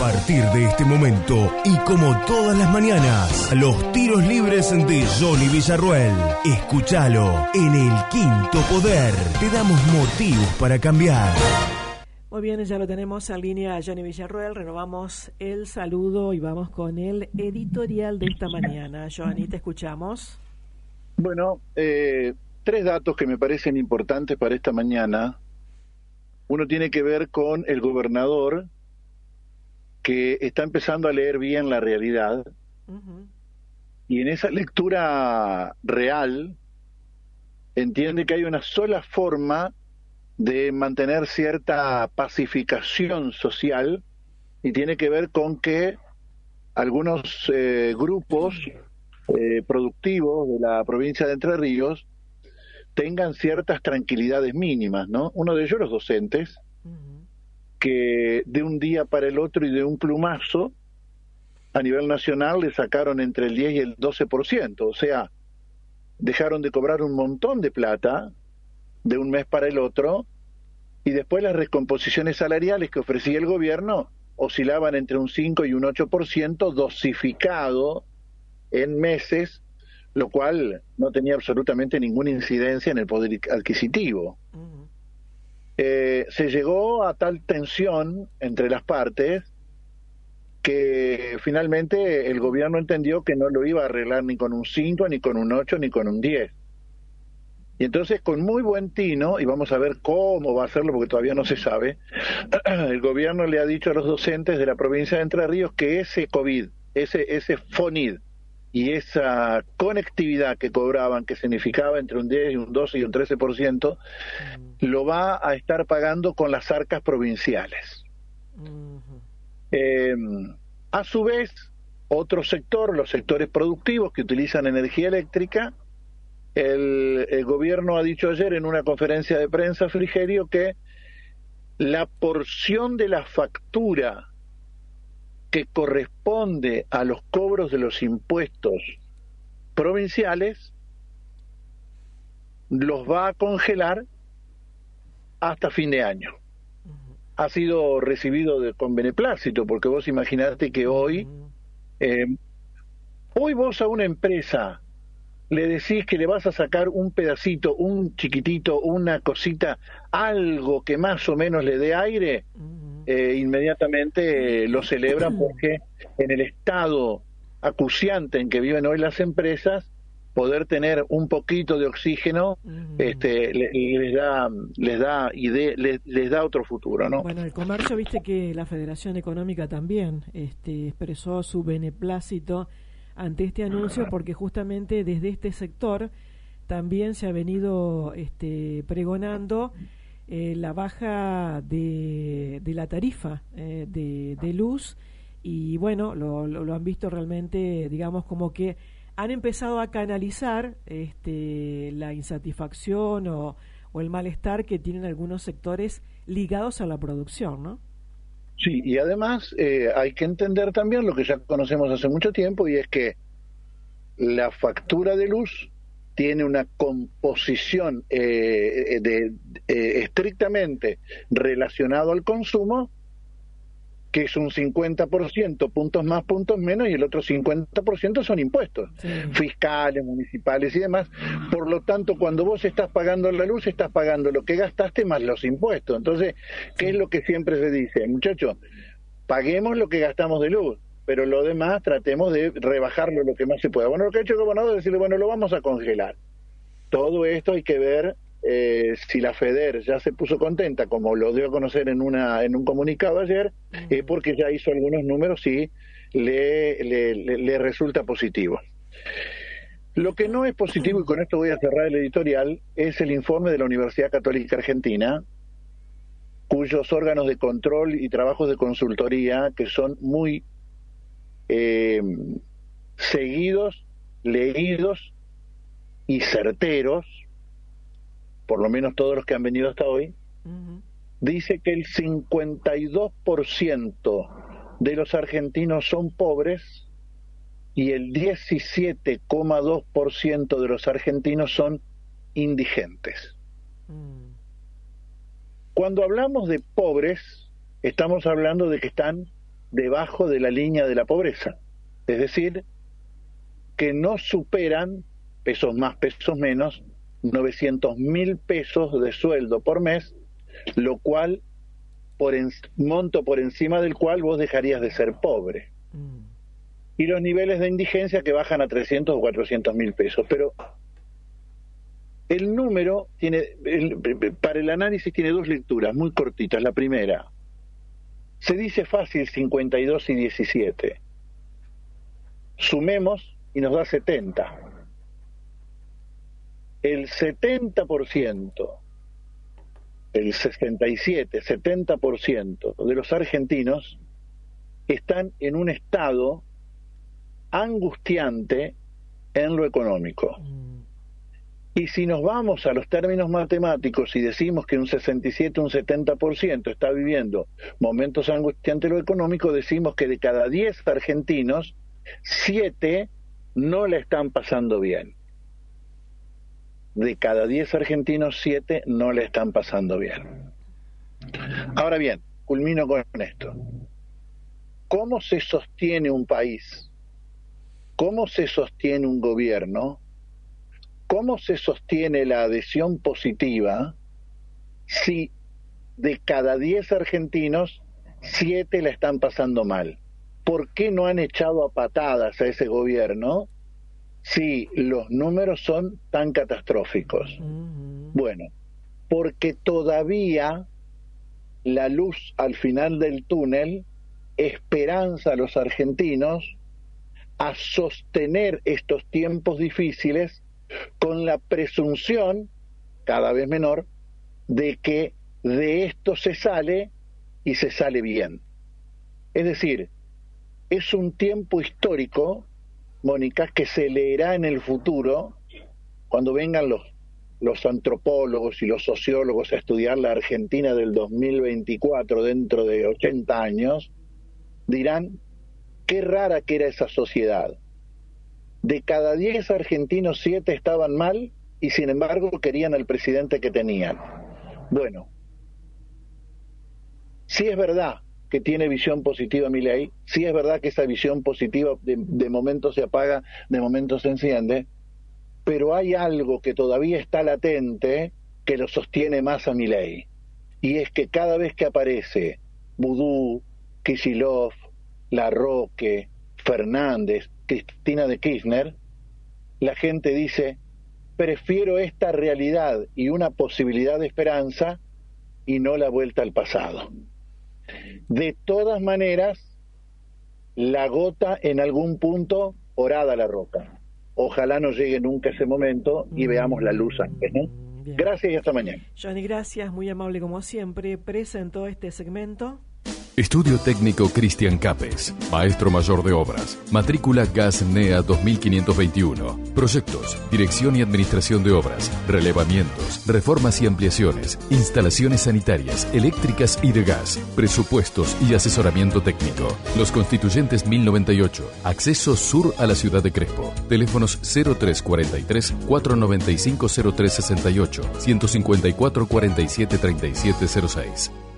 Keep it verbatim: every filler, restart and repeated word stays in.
partir de este momento y como todas las mañanas, los tiros libres de Johnny Villarruel. Escúchalo en El Quinto Poder. Te damos motivos para cambiar. Muy bien, ya lo tenemos en línea a Johnny Villarruel. Renovamos el saludo y vamos con el editorial de esta mañana. Johnny, te escuchamos. Bueno, eh, tres datos que me parecen importantes para esta mañana. Uno tiene que ver con el gobernador, que está empezando a leer bien la realidad. Uh-huh. Y en esa lectura real, entiende que hay una sola forma de mantener cierta pacificación social, y tiene que ver con que algunos eh, grupos eh, productivos de la provincia de Entre Ríos tengan ciertas tranquilidades mínimas, ¿no? Uno de ellos, los docentes, uh-huh. que de un día para el otro y de un plumazo, a nivel nacional le sacaron entre el diez y el doce por ciento, o sea, dejaron de cobrar un montón de plata de un mes para el otro, y después las recomposiciones salariales que ofrecía el gobierno oscilaban entre un cinco y un ocho por ciento dosificado en meses, lo cual no tenía absolutamente ninguna incidencia en el poder adquisitivo. Uh-huh. Eh, se llegó a tal tensión entre las partes que finalmente el gobierno entendió que no lo iba a arreglar ni con un cinco, ni con un ocho, ni con un diez. Y entonces, con muy buen tino, y vamos a ver cómo va a hacerlo porque todavía no se sabe, el gobierno le ha dicho a los docentes de la provincia de Entre Ríos que ese COVID, ese, ese FONID, y esa conectividad que cobraban, que significaba entre un diez y un doce y un trece por ciento, uh-huh. lo va a estar pagando con las arcas provinciales. Uh-huh. Eh, a su vez, otro sector, los sectores productivos que utilizan energía eléctrica, el, el gobierno ha dicho ayer en una conferencia de prensa, Frigerio, que la porción de la factura que corresponde a los cobros de los impuestos provinciales los va a congelar hasta fin de año. Uh-huh. Ha sido recibido de, con beneplácito, porque vos imaginate que hoy, uh-huh. eh, hoy vos a una empresa le decís que le vas a sacar un pedacito, un chiquitito, una cosita, algo que más o menos le dé aire, uh-huh. eh, inmediatamente eh, lo celebran, porque en el estado acuciante en que viven hoy las empresas, poder tener un poquito de oxígeno uh-huh. este, les, les da les da ide- les, les da otro futuro, ¿no? Bueno, el comercio, viste que la Federación Económica también este, expresó su beneplácito ante este anuncio, porque justamente desde este sector también se ha venido este, pregonando eh, la baja de, de la tarifa eh, de, de luz, y bueno, lo, lo, lo han visto realmente, digamos, como que han empezado a canalizar este, la insatisfacción o, o el malestar que tienen algunos sectores ligados a la producción, ¿no? Sí, y además eh, hay que entender también lo que ya conocemos hace mucho tiempo, y es que la factura de luz tiene una composición eh, de, eh, estrictamente relacionado al consumo, que es un cincuenta por ciento, puntos más, puntos menos, y el otro cincuenta por ciento son impuestos, sí. fiscales, municipales y demás. Por lo tanto, cuando vos estás pagando la luz, estás pagando lo que gastaste más los impuestos. Entonces, ¿qué sí. es lo que siempre se dice? Muchachos, paguemos lo que gastamos de luz, pero lo demás tratemos de rebajarlo lo que más se pueda. Bueno, lo que ha hecho el gobernador es decirle, bueno, lo vamos a congelar. Todo esto hay que ver eh, si la FEDER ya se puso contenta, como lo dio a conocer en una en un comunicado ayer, eh, uh-huh. porque ya hizo algunos números y le, le, le, le resulta positivo. Lo que no es positivo, y con esto voy a cerrar el editorial, es el informe de la Universidad Católica Argentina, cuyos órganos de control y trabajos de consultoría, que son muy eh, seguidos, leídos y certeros, por lo menos todos los que han venido hasta hoy, uh-huh. dice que el cincuenta y dos por ciento de los argentinos son pobres y el diecisiete coma dos por ciento de los argentinos son indigentes. Uh-huh. Cuando hablamos de pobres, estamos hablando de que están debajo de la línea de la pobreza. Es decir, que no superan, pesos más, pesos menos, novecientos mil pesos de sueldo por mes, lo cual, por en, monto por encima del cual vos dejarías de ser pobre. Mm. Y los niveles de indigencia que bajan a trescientos o cuatrocientos mil pesos. Pero el número tiene, el, para el análisis tiene dos lecturas muy cortitas. La primera, se dice fácil cincuenta y dos y diecisiete. Sumemos y nos da setenta. El setenta por ciento, el sesenta y siete, setenta por ciento de los argentinos están en un estado angustiante en lo económico. Y si nos vamos a los términos matemáticos y decimos que un sesenta y siete, un setenta por ciento está viviendo momentos angustiantes en lo económico, decimos que de cada diez argentinos, siete no la están pasando bien. De cada diez argentinos, siete no le están pasando bien. Ahora bien, culmino con esto. ¿Cómo se sostiene un país? ¿Cómo se sostiene un gobierno? ¿Cómo se sostiene la adhesión positiva si de cada diez argentinos, siete la están pasando mal? ¿Por qué no han echado a patadas a ese gobierno si los números son tan catastróficos? Uh-huh. Bueno, porque todavía la luz al final del túnel esperanza a los argentinos a sostener estos tiempos difíciles con la presunción, cada vez menor, de que de esto se sale y se sale bien. Es decir, es un tiempo histórico, Mónica, que se leerá en el futuro, cuando vengan los, los antropólogos y los sociólogos a estudiar la Argentina del dos mil veinticuatro, dentro de ochenta años, dirán, qué rara que era esa sociedad. De cada diez argentinos, siete estaban mal y sin embargo querían al presidente que tenían. Bueno, sí es verdad que tiene visión positiva Milei, sí es verdad que esa visión positiva de, de momento se apaga, de momento se enciende, pero hay algo que todavía está latente que lo sostiene más a Milei, y es que cada vez que aparece Vudú, Kicillof, Larroque, Fernández, Cristina de Kirchner, la gente dice, prefiero esta realidad y una posibilidad de esperanza y no la vuelta al pasado. De todas maneras, la gota en algún punto horada la roca. Ojalá no llegue nunca ese momento y veamos la luz antes, ¿no? Bien. Gracias y hasta mañana. Johnny, gracias, muy amable como siempre. Presentó este segmento. Estudio Técnico Cristian Capes, Maestro Mayor de Obras, matrícula Gas N E A dos mil quinientos veintiuno, Proyectos, Dirección y Administración de Obras, Relevamientos, Reformas y Ampliaciones, Instalaciones Sanitarias, Eléctricas y de Gas, Presupuestos y Asesoramiento Técnico. Los Constituyentes mil noventa y ocho, Acceso Sur a la Ciudad de Crespo, teléfonos cero tres cuarenta y tres, cuatrocientos noventa y cinco, cero tres sesenta y ocho, ciento cincuenta y cuatro, cuarenta y siete, treinta y siete cero seis.